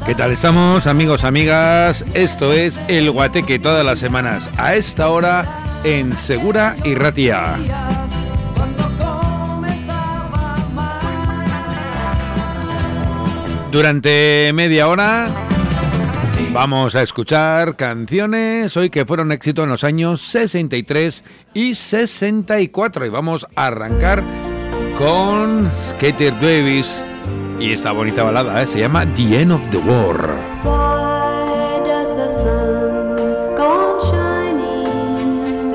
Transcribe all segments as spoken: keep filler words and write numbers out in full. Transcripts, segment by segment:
¿Qué tal estamos, amigos, amigas? Esto es El Guateque, todas las semanas a esta hora en Segura y Ratia. Durante media hora vamos a escuchar canciones hoy que fueron éxito en los años sesenta y tres y sesenta y cuatro y vamos a arrancar con Skeeter Davis y esta bonita balada, ¿eh? Se llama The End of the War. Why does the sun go on shining?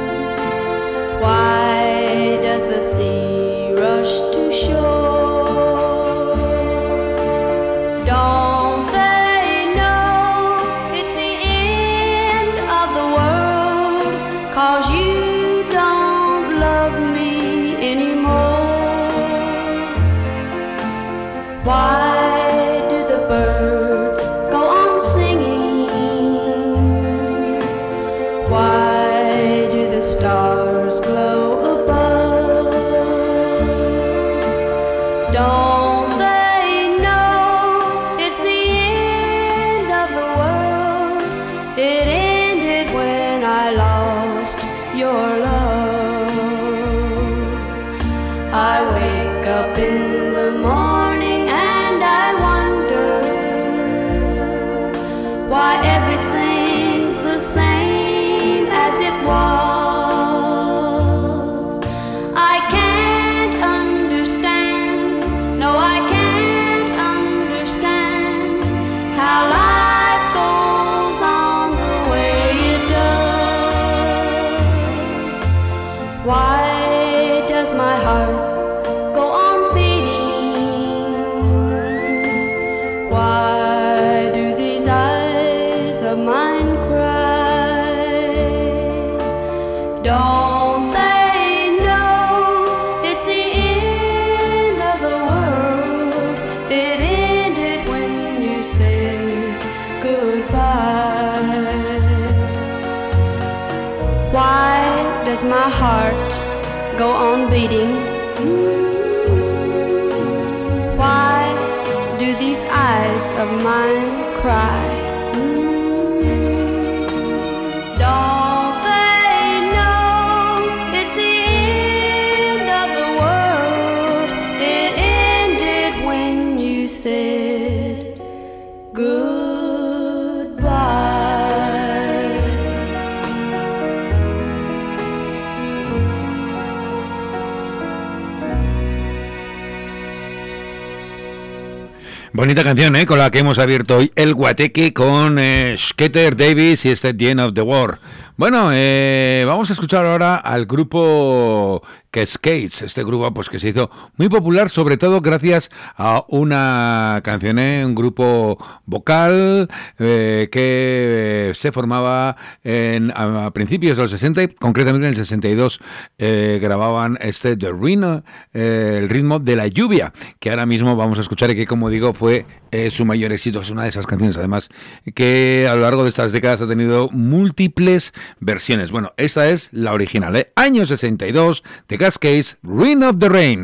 Why does the sea rush to shore? Don't they know it's the end of the world? 'Cause you don't love me anymore. Why do the birds go on singing? Why do the stars glow above? Don't they know it's the end of the world? It ended when I lost your love. I wake up in the morning and I wonder why everything's the same as it was. I can't understand, no I can't understand how life goes on the way it does. Why does my heart does my heart go on beating? Why do these eyes of mine cry? Don't they know it's the end of the world? It ended when you said goodbye. Bonita canción, ¿eh? Con la que hemos abierto hoy el Guateque con eh, Skeeter Davis y este The End of the War. Bueno, eh, vamos a escuchar ahora al grupo Cascades, este grupo pues que se hizo muy popular, sobre todo gracias a una canción, ¿eh? Un grupo vocal eh, que se formaba en, a principios de los sesenta, y concretamente en el sesenta y dos eh, grababan este The Rhythm, eh, el ritmo de la lluvia, que ahora mismo vamos a escuchar y que, como digo, fue eh, su mayor éxito. Es una de esas canciones, además, que a lo largo de estas décadas ha tenido múltiples versiones. Bueno, esta es la original, ¿eh? Año sesenta y dos, de Cascades, Rain of the Rain.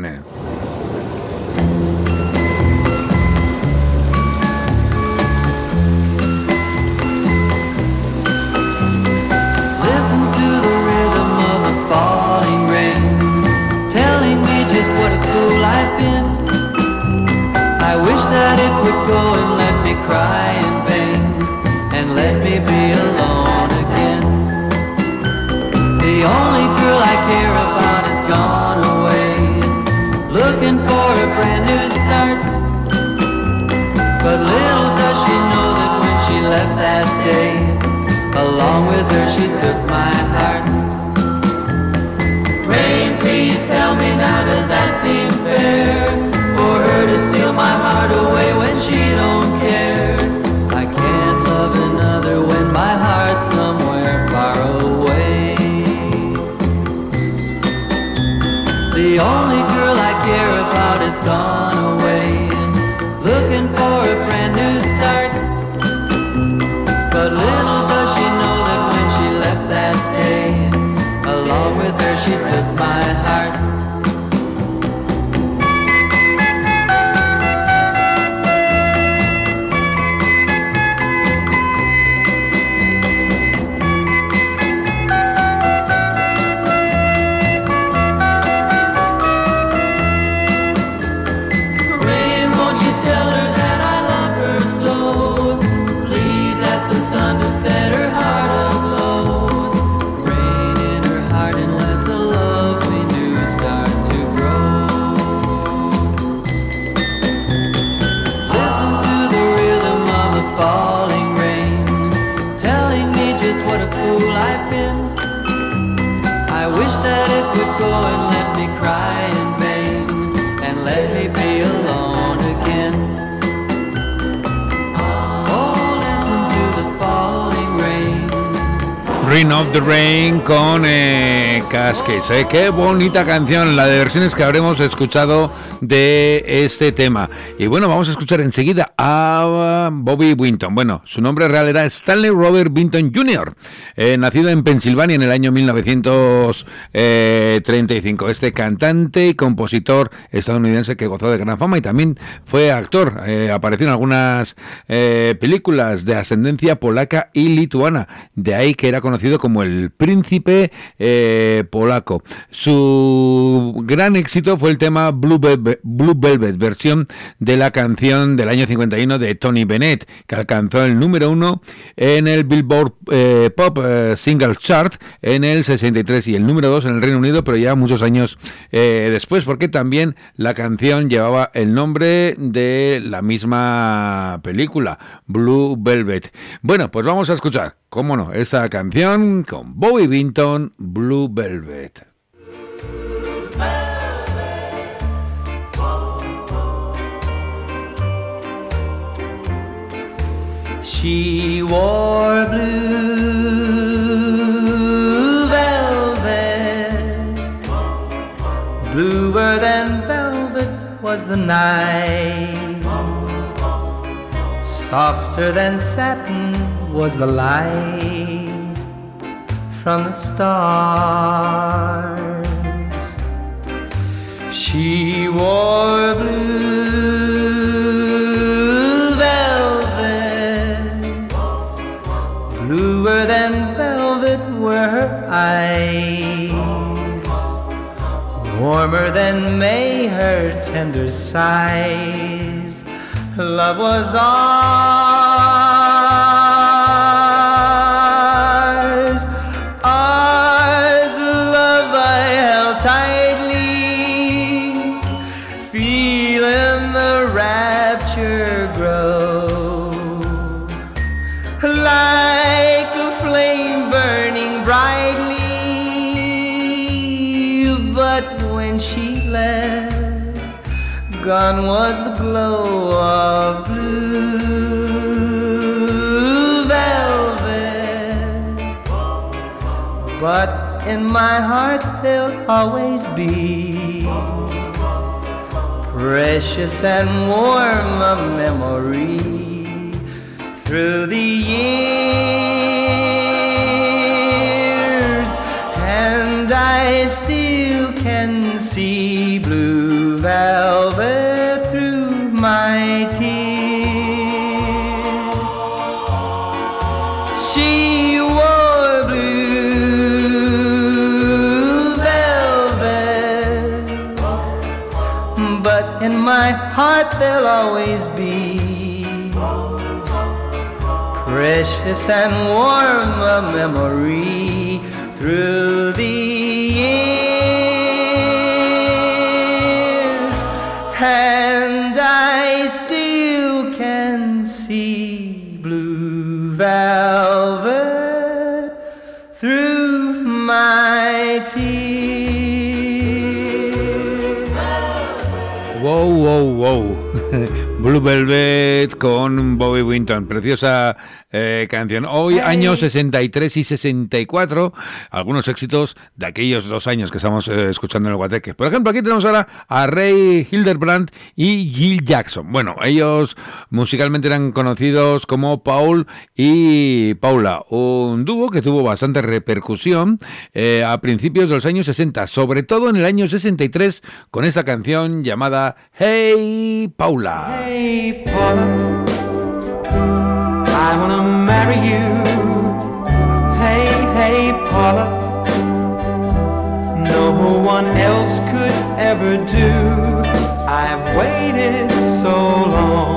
Listen to the rhythm of the falling rain, telling me just what a fool I've been. I wish that it would go and let me cry in vain, and let me be alone again. The only girl I care about has gone away, looking for a brand new start. But little does she know that when she left that day, along with her she took my heart. Rain, please tell me now, does that seem fair? For her to steal my heart away when she don't care. I can't love another when my heart's somewhere far away. The only girl I care about has gone away, looking for a brand new start. But little does she know that when she left that day, along with her she took my heart. tell her that I love her so. Please ask the sun to set her heart aglow. Rain in her heart and let the love we knew start to grow. Listen to the rhythm of the falling rain, telling me just what a fool I've been. I wish that it would go and let me cry in vain, and let me be alone again. Oh, listen to the falling rain. Rain of the Rain con eh, Cascades, eh. Qué bonita canción, la de versiones que habremos escuchado de este tema. Y bueno, vamos a escuchar enseguida a Bobby Winton. Bueno, su nombre real era Stanley Robert Winton junior, eh, nacido en Pensilvania en el año mil novecientos treinta y cinco. Este cantante y compositor estadounidense que gozó de gran fama y también fue actor. Eh, apareció en algunas eh, películas de ascendencia polaca y lituana. De ahí que era conocido como el príncipe eh, polaco. Su gran éxito fue el tema Blue Velvet, Blue Velvet, versión de la canción del año cincuenta y uno de Tony Bennett, que alcanzó el número uno en el Billboard eh, Pop eh, Single Chart en el sesenta y tres y el número dos en el Reino Unido, pero ya muchos años eh, después, porque también la canción llevaba el nombre de la misma película, Blue Velvet. Bueno, pues vamos a escuchar, cómo no, esa canción con Bobby Winton, Blue Velvet. She wore blue velvet, bluer than velvet was the night, softer than satin was the light from the stars. She wore blue velvet, bluer than velvet were her eyes, warmer than May her tender sighs. Love was ours, ours, love I held tightly, feeling the rapture grow, like a flame burning brightly. But when she left, gone was the glow of blue velvet. But in my heart there'll always be precious and warm a memory through the years, and I still can see blue velvet through my tears. She wore blue velvet, but in my heart there'll always be precious and warm a memory through the years, and I still can see blue velvet through my tears. Wow, wow, wow. Blue Velvet con Bobby Winton, preciosa eh, canción. Hoy, años sesenta y tres y sesenta y cuatro, algunos éxitos de aquellos dos años que estamos eh, escuchando en el Guateque. Por ejemplo, aquí tenemos ahora a Ray Hildebrand y Jill Jackson. Bueno, ellos musicalmente eran conocidos como Paul y Paula, un dúo que tuvo bastante repercusión eh, a principios de los años sesenta, sobre todo en el año sesenta y tres, con esta canción llamada Hey Paula. Hey Paula, I wanna marry you. Hey, hey Paula, no one else could ever do. I've waited so long.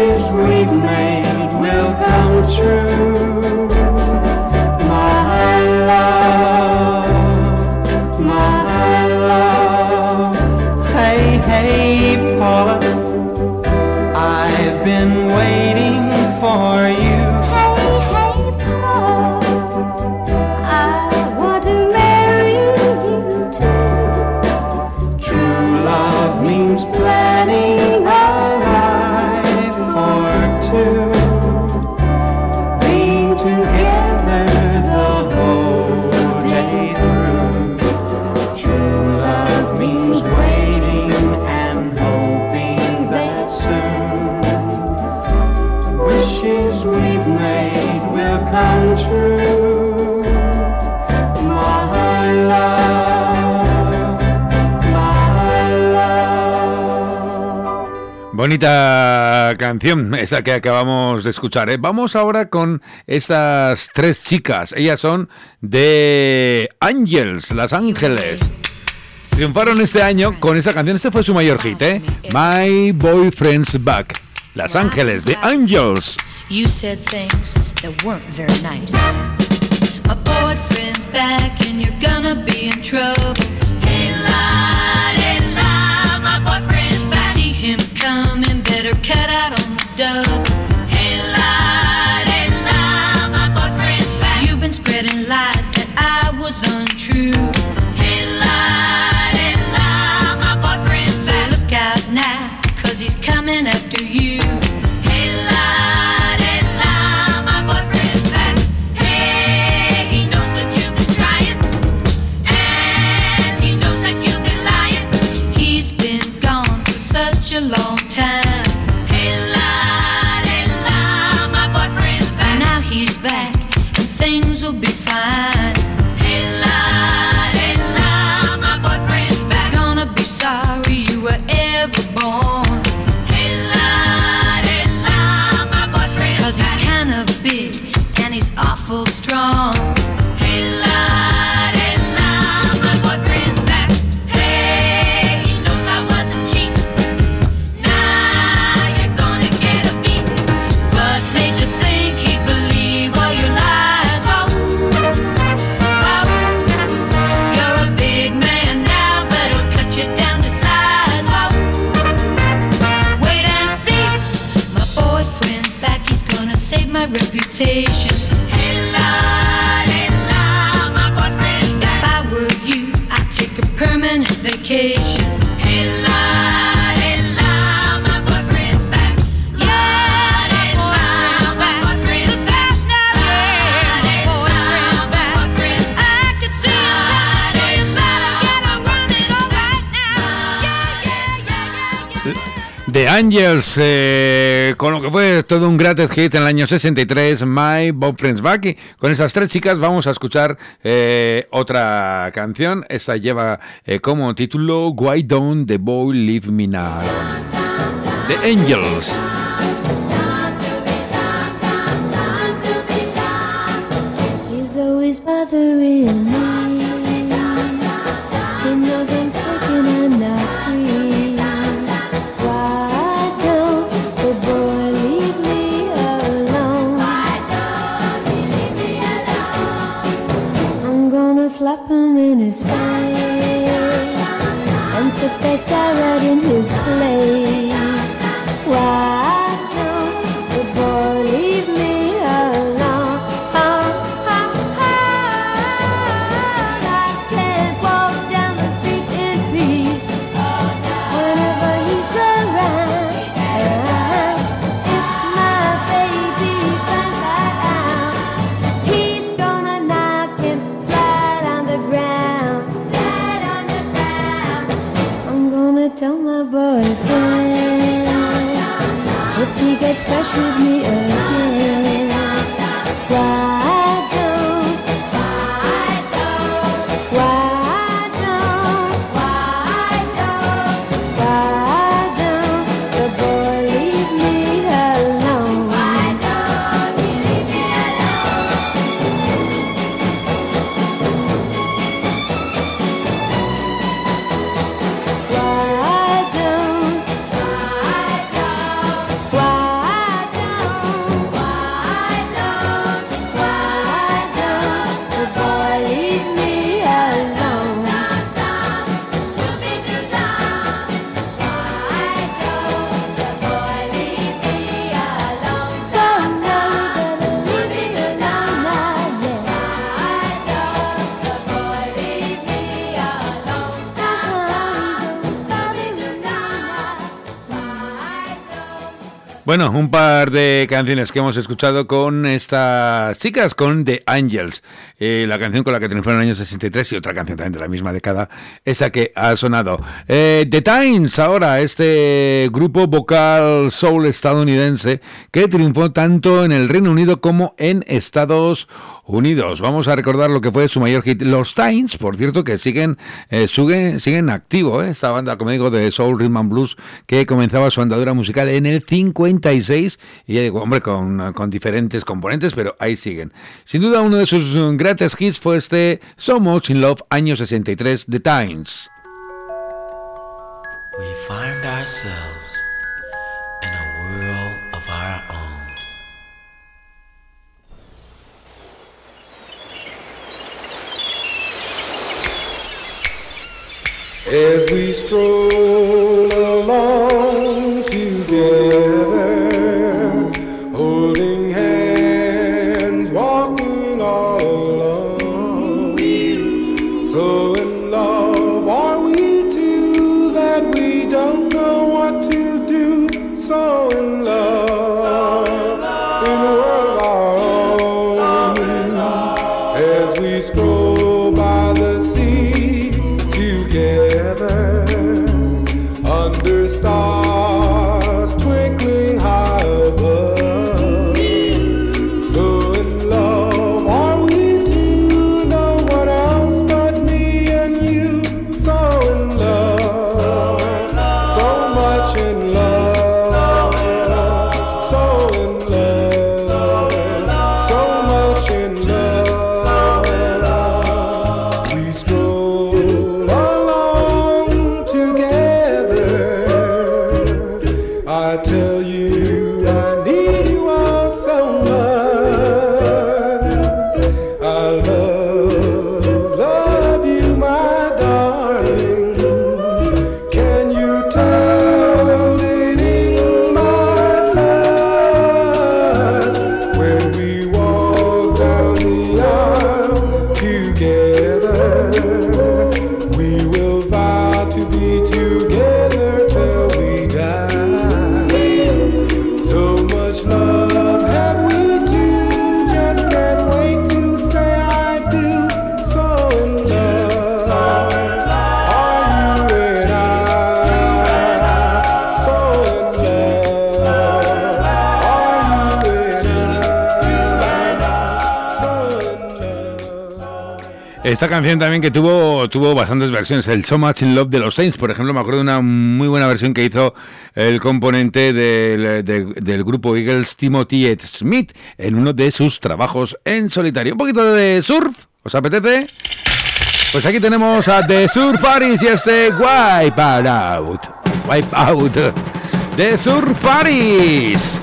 wishes we've made will come true. My love, my love. Hey, hey, Paula, I've been waiting for you. Hey, hey, Paul, I want to marry you too. True love means planning a life for two, being together the whole day through. True love means waiting and hoping that soon wishes we've made will come true. My love, my love. Bonita canción esa que acabamos de escuchar, ¿eh? Vamos ahora con estas tres chicas. Ellas son de Angels, Las Ángeles. Triunfaron este año con esa canción. Este fue su mayor hit, ¿eh? My Boyfriend's Back. Las Ángeles, de Angels. You said things that weren't very nice. My boyfriend's back and you're gonna be in trouble. Hey, la, hey, la, my boyfriend's back. See him coming, better cut out on the double. Hey, la, hey, la, my boyfriend's back. You've been spreading lies that I was untrue. Hey, la, hey, la, my boyfriend's back. So look out now, cause he's coming after you. Hey, la, hey, la, my boyfriend's back. Hey, he knows that you've been trying, and he knows that you've been lying. He's been gone for such a long time. Hey, la, hey, la, my boyfriend's back. Now he's back, and things will be fine. Hey, la, hey, la, my boyfriend's back. Gonna be sorry you were ever born. Hey, la, hey, la, my boyfriend's back. Cause he's kinda big, and he's awful strong. Hey, la, hey, la, my boyfriend's back. Hey, he knows I wasn't cheap. Now you're gonna get a beat. What made you think he'd believe all your lies? Wah, ooh, wah, ooh. You're a big man now, but he'll cut you down to size. Wah, ooh. Wait and see. My boyfriend's back, he's gonna save my reputation. Hey, la, hey, la, my boyfriend's back. If I were you, I'd take a permanent vacation. Hey, la, hey, la, my boyfriend's back. La, hey, la, my boyfriend's back. La, hey, la, my boyfriend's back. I could see that. Hey, la, my boyfriend's back now. Yeah, yeah, yeah, yeah, yeah. The Angels, eh, con lo que fue todo un greatest hit en el año sesenta y tres, My Boyfriend's Back. Y con esas tres chicas vamos a escuchar eh, otra canción. Esta lleva eh, como título Why Don't the Boy Leave Me Now? The Angels. He's always bothering me. He knows I'm taking and not free. Why don't the boy leave me alone? Why don't he leave me alone? I'm gonna slap him in his face and put that guy right in his place. Why don't the boy leave me alone? Oh, oh, oh. I can't walk down the street in peace whenever he's around. If my baby finds out, he's gonna knock him flat on the ground. Flat on the ground. I'm gonna tell my boyfriend. Bueno, un par de canciones que hemos escuchado con estas chicas, con The Angels. Eh, la canción con la que triunfaron en el año sesenta y tres y otra canción también de la misma década, esa que ha sonado. Eh, The Times, ahora, este grupo vocal soul estadounidense que triunfó tanto en el Reino Unido como en Estados Unidos. Vamos a recordar lo que fue su mayor hit. Los Times, por cierto, que siguen eh, siguen, siguen activo, ¿eh? Esta banda, como digo, de soul, rhythm and blues, que comenzaba su andadura musical en el cincuenta y seis, y ya digo, hombre, con, con diferentes componentes, pero ahí siguen. Sin duda, uno de sus grandes hits fue este So Much in Love, año sesenta y tres, The Times. We find ourselves in a world of our own. As we stroll along together, holding hands, walking all alone, so in love are we two that we don't know what to do, so in love, in a world of our own, as we stroll by the sea together, under stars twinkling high above, so in love are we two, no one else but me and you, so in love, so much in love, so in love, so much in love, we stroll along together. I tell you I need you all so much. I love, love you, my darling. Can you tell it in my touch when we walk down the aisle together? We will vow to be together till we die. So much love have we two, just can't wait to say I do. So in love are you and I. So in love are you and I. So in love. Esta canción también que tuvo tuvo bastantes versiones, el So Much in Love de los Saints, por ejemplo, me acuerdo de una muy buena versión que hizo el componente del, de- del grupo Eagles, Timothy Smith, en uno de sus trabajos en solitario. Un poquito de surf, ¿os apetece? Pues aquí tenemos a The Surfaris y este Wipe Out, Wipe Out, The Surfaris.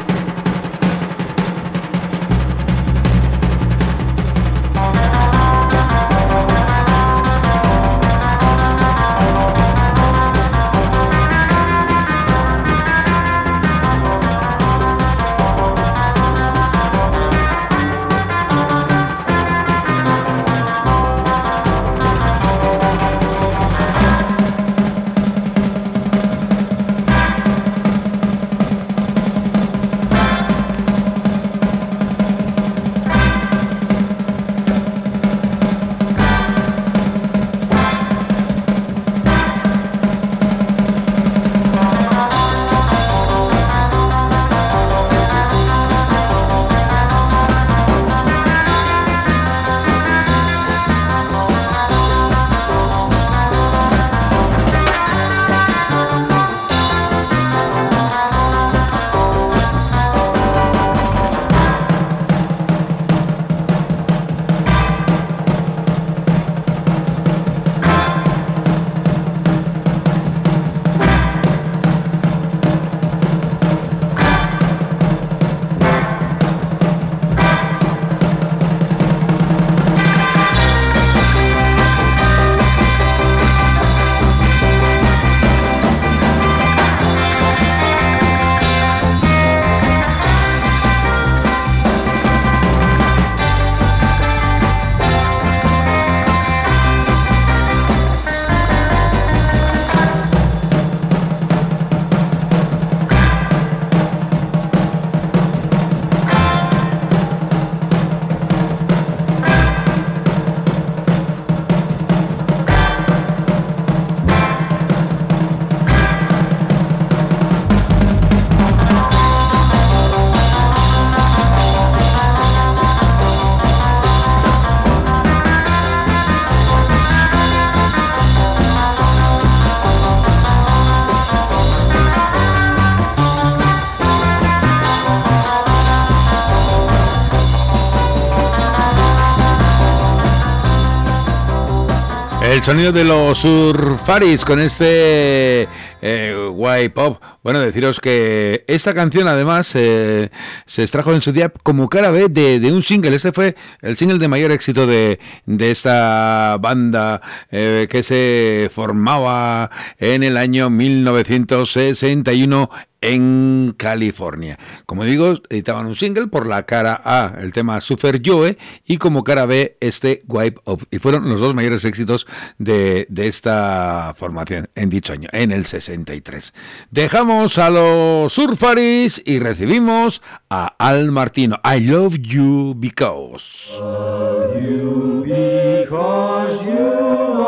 El sonido de los Surfaris con este eh, guay pop. Bueno, deciros que esta canción además eh, se extrajo en su día como cara B de, de un single. Este fue el single de mayor éxito de, de esta banda eh, que se formaba en el año mil novecientos sesenta y uno en California. Como digo, editaban un single por la cara A, el tema Super Joe, y como cara B, este Wipe Up. Y fueron los dos mayores éxitos de, de esta formación en dicho año, en el sesenta y tres. Dejamos a los Surfaris y recibimos a Al Martino. I love you because. Love you because you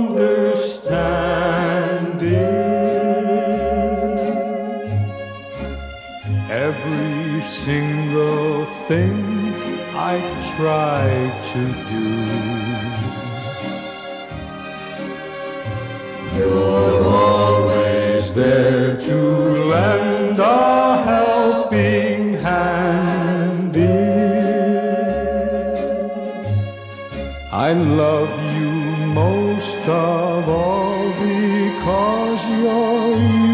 understand it. Every single thing I try to do, you're always there to lend a helping hand, dear. I love you most of all because you're you.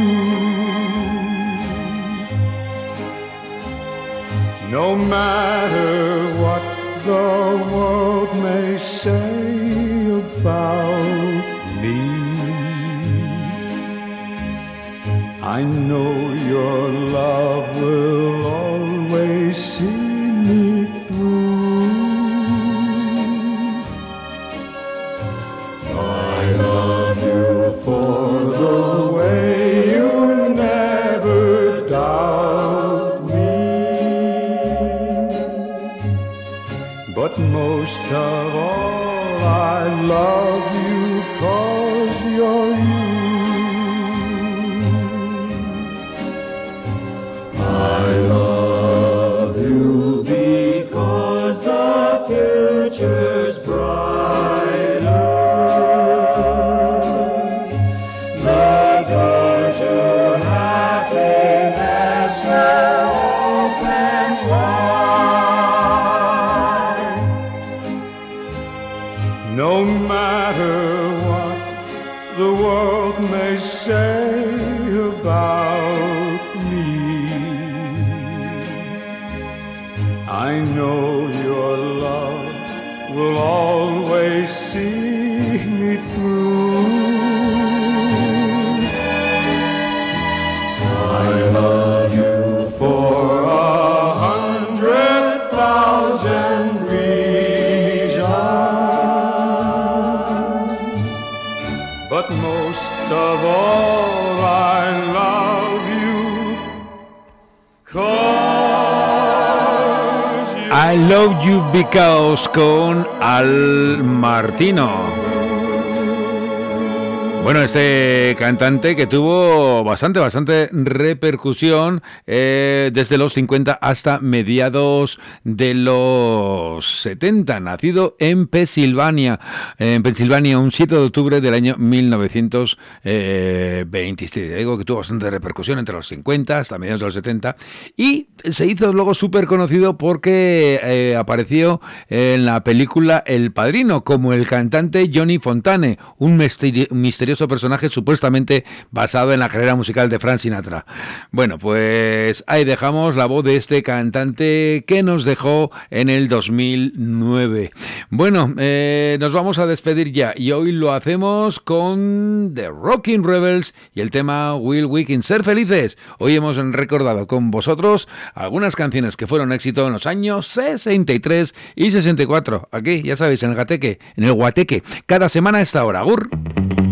No matter what the world may say about me, I know your love will always see me through. I love you for the way you never doubt me. But most of all, I love you 'cause you're you. I love you because the future's brighter. The door to happiness will open wide. No matter what the world may say about me, I know your love will always see me through. I love you for a hundred thousand reasons, but most of all I love you 'cause you. I love you because con Al Martino. Bueno, este cantante que tuvo bastante, bastante repercusión eh, desde los cincuenta hasta mediados de los setenta, nacido en Pensilvania, en Pensilvania, un siete de octubre del año mil novecientos veintiséis. Digo que tuvo bastante repercusión entre los cincuenta hasta mediados de los setenta y se hizo luego súper conocido porque eh, apareció en la película El Padrino como el cantante Johnny Fontane, un misteri- misterioso personaje supuestamente basado en la carrera musical de Frank Sinatra. Bueno, pues ahí dejamos la voz de este cantante que nos dejó en el dos mil nueve. Bueno, eh, nos vamos a despedir ya y hoy lo hacemos con The Rockin' Rebels y el tema Will We Can Ser Felices. Hoy hemos recordado con vosotros algunas canciones que fueron éxito en los años sesenta y tres y sesenta y cuatro. Aquí, ya sabéis, en el Gateque, en el Guateque, cada semana a esta hora. Agur.